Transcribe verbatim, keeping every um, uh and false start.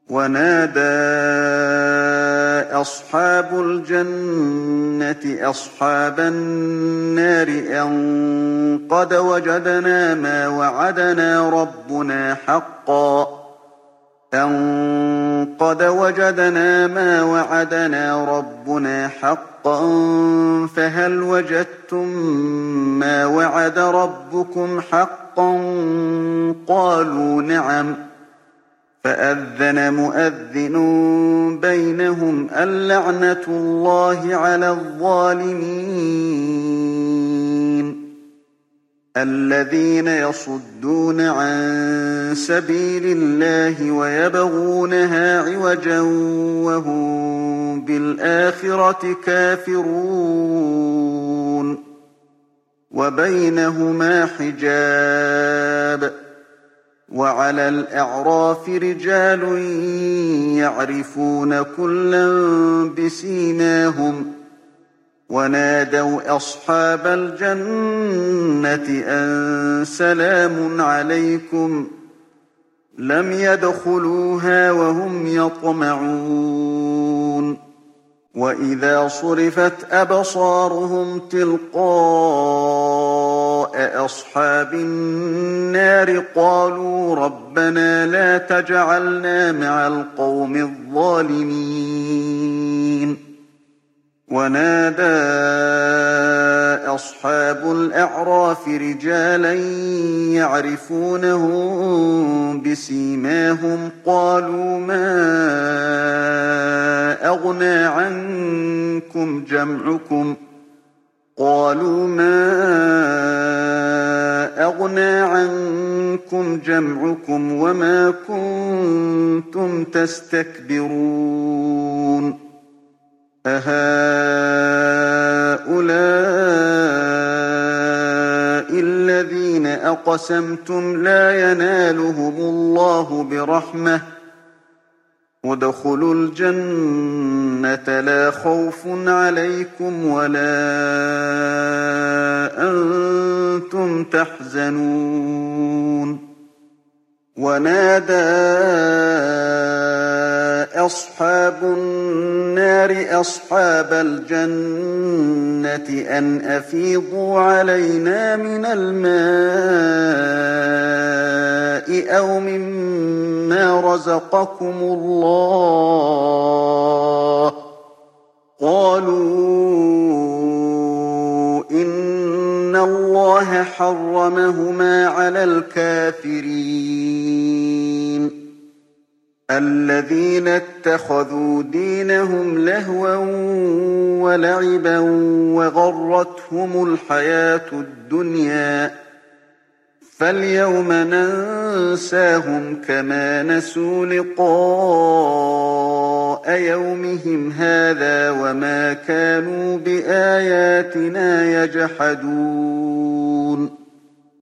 ونادى أصحاب الجنة أصحاب النار أن قد وجدنا ما وعدنا ربنا حقا أن قد وجدنا ما وعدنا ربنا حقا فهل وجدتم ما وعد ربكم حقا قالوا نعم فأذن مؤذن بينهم اللعنة الله على الظالمين الذين يصدون عن سبيل الله ويبغونها عوجا وهم بالآخرة كافرون وبينهما حجاب وعلى الأعراف رجال يعرفون كلا بسيماهم ونادوا أصحاب الجنة أن سلام عليكم لم يدخلوها وهم يطمعون وإذا صرفت أبصارهم تلقاء أصحاب النار قالوا ربنا لا تجعلنا مع القوم الظالمين ونادى أصحاب الأعراف رجالا يعرفونهم بسيماهم قالوا ما أغنى عنكم جمعكم قالوا ما أغنى عنكم جمعكم وما كنتم تستكبرون أهؤلاء الذين أقسمتم لا ينالهم الله برحمة ادخلوا الجنة لا خوف عليكم ولا أنتم تحزنون ونادى أصحاب النار أصحاب الجنة أن أفيضوا علينا من الماء أو مما رزقكم الله قالوا إن الله حرمهما على الكافرين الذين اتخذوا دينهم لهوا ولعبا وغرتهم الحياة الدنيا فاليوم ننساهم كما نسوا لقاء يومهم هذا وما كانوا بآياتنا يجحدون